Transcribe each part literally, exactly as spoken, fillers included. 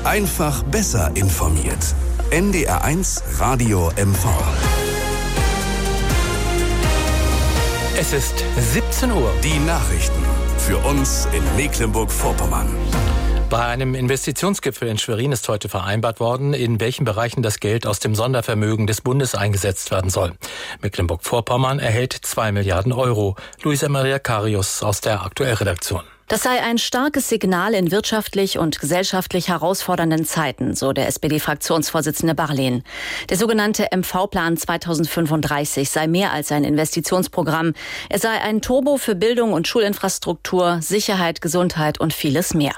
Einfach besser informiert. N D R eins Radio M V. Es ist siebzehn Uhr. Die Nachrichten für uns in Mecklenburg-Vorpommern. Bei einem Investitionsgipfel in Schwerin ist heute vereinbart worden, in welchen Bereichen das Geld aus dem Sondervermögen des Bundes eingesetzt werden soll. Mecklenburg-Vorpommern erhält zwei Milliarden Euro. Luisa Maria Karius aus der Aktuellredaktion. Das sei ein starkes Signal in wirtschaftlich und gesellschaftlich herausfordernden Zeiten, so der S P D-Fraktionsvorsitzende Barlehn. Der sogenannte M V-Plan zweitausendfünfunddreißig sei mehr als ein Investitionsprogramm. Er sei ein Turbo für Bildung und Schulinfrastruktur, Sicherheit, Gesundheit und vieles mehr.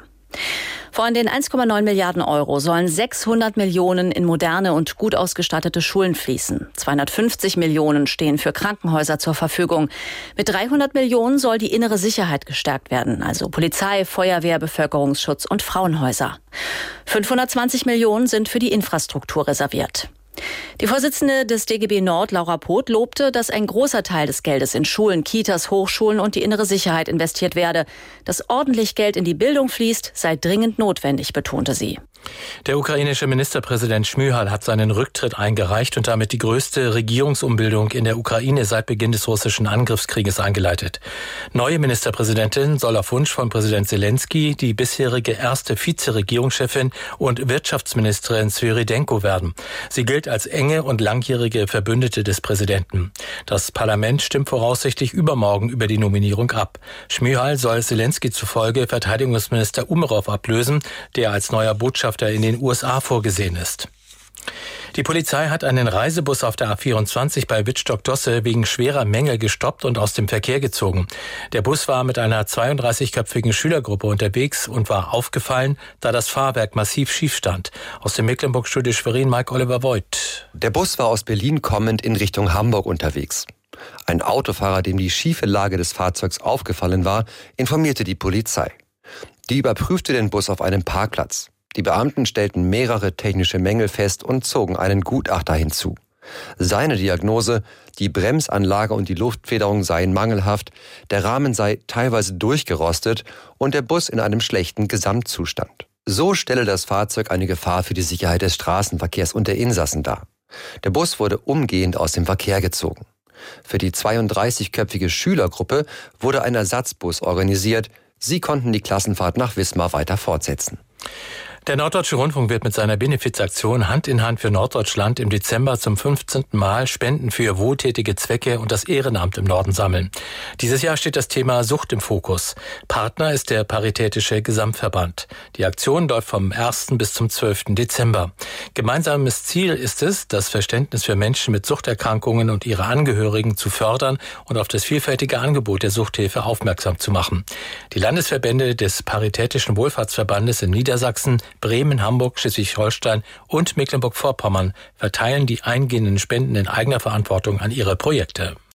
Von den eins Komma neun Milliarden Euro sollen sechshundert Millionen in moderne und gut ausgestattete Schulen fließen. zweihundertfünfzig Millionen stehen für Krankenhäuser zur Verfügung. Mit dreihundert Millionen soll die innere Sicherheit gestärkt werden, also Polizei, Feuerwehr, Bevölkerungsschutz und Frauenhäuser. fünfhundertzwanzig Millionen sind für die Infrastruktur reserviert. Die Vorsitzende des D G B Nord, Laura Poth, lobte, dass ein großer Teil des Geldes in Schulen, Kitas, Hochschulen und die innere Sicherheit investiert werde. Dass ordentlich Geld in die Bildung fließt, sei dringend notwendig, betonte sie. Der ukrainische Ministerpräsident Schmyhal hat seinen Rücktritt eingereicht und damit die größte Regierungsumbildung in der Ukraine seit Beginn des russischen Angriffskrieges eingeleitet. Neue Ministerpräsidentin soll auf Wunsch von Präsident Zelensky die bisherige erste Vizeregierungschefin und Wirtschaftsministerin Svyridenko werden. Sie gilt als enge und langjährige Verbündete des Präsidenten. Das Parlament stimmt voraussichtlich übermorgen über die Nominierung ab. Schmyhal soll Zelensky zufolge Verteidigungsminister Umerov ablösen, der als neuer Botschafter in den U S A vorgesehen ist. Die Polizei hat einen Reisebus auf der A vierundzwanzig bei Wittstock-Dosse wegen schwerer Mängel gestoppt und aus dem Verkehr gezogen. Der Bus war mit einer zweiunddreißigköpfigen Schülergruppe unterwegs und war aufgefallen, da das Fahrwerk massiv schief stand. Aus dem Mecklenburg-Studio Schwerin, Mike Oliver Voigt. Der Bus war aus Berlin kommend in Richtung Hamburg unterwegs. Ein Autofahrer, dem die schiefe Lage des Fahrzeugs aufgefallen war, informierte die Polizei. Die überprüfte den Bus auf einem Parkplatz. Die Beamten stellten mehrere technische Mängel fest und zogen einen Gutachter hinzu. Seine Diagnose: die Bremsanlage und die Luftfederung seien mangelhaft, der Rahmen sei teilweise durchgerostet und der Bus in einem schlechten Gesamtzustand. So stelle das Fahrzeug eine Gefahr für die Sicherheit des Straßenverkehrs und der Insassen dar. Der Bus wurde umgehend aus dem Verkehr gezogen. Für die zweiunddreißigköpfige Schülergruppe wurde ein Ersatzbus organisiert. Sie konnten die Klassenfahrt nach Wismar weiter fortsetzen. Der Norddeutsche Rundfunk wird mit seiner Benefizaktion Hand in Hand für Norddeutschland im Dezember zum fünfzehnten Mal Spenden für wohltätige Zwecke und das Ehrenamt im Norden sammeln. Dieses Jahr steht das Thema Sucht im Fokus. Partner ist der Paritätische Gesamtverband. Die Aktion läuft vom ersten bis zum zwölften Dezember. Gemeinsames Ziel ist es, das Verständnis für Menschen mit Suchterkrankungen und ihre Angehörigen zu fördern und auf das vielfältige Angebot der Suchthilfe aufmerksam zu machen. Die Landesverbände des Paritätischen Wohlfahrtsverbandes in Niedersachsen, Bremen, Hamburg, Schleswig-Holstein und Mecklenburg-Vorpommern verteilen die eingehenden Spenden in eigener Verantwortung an ihre Projekte.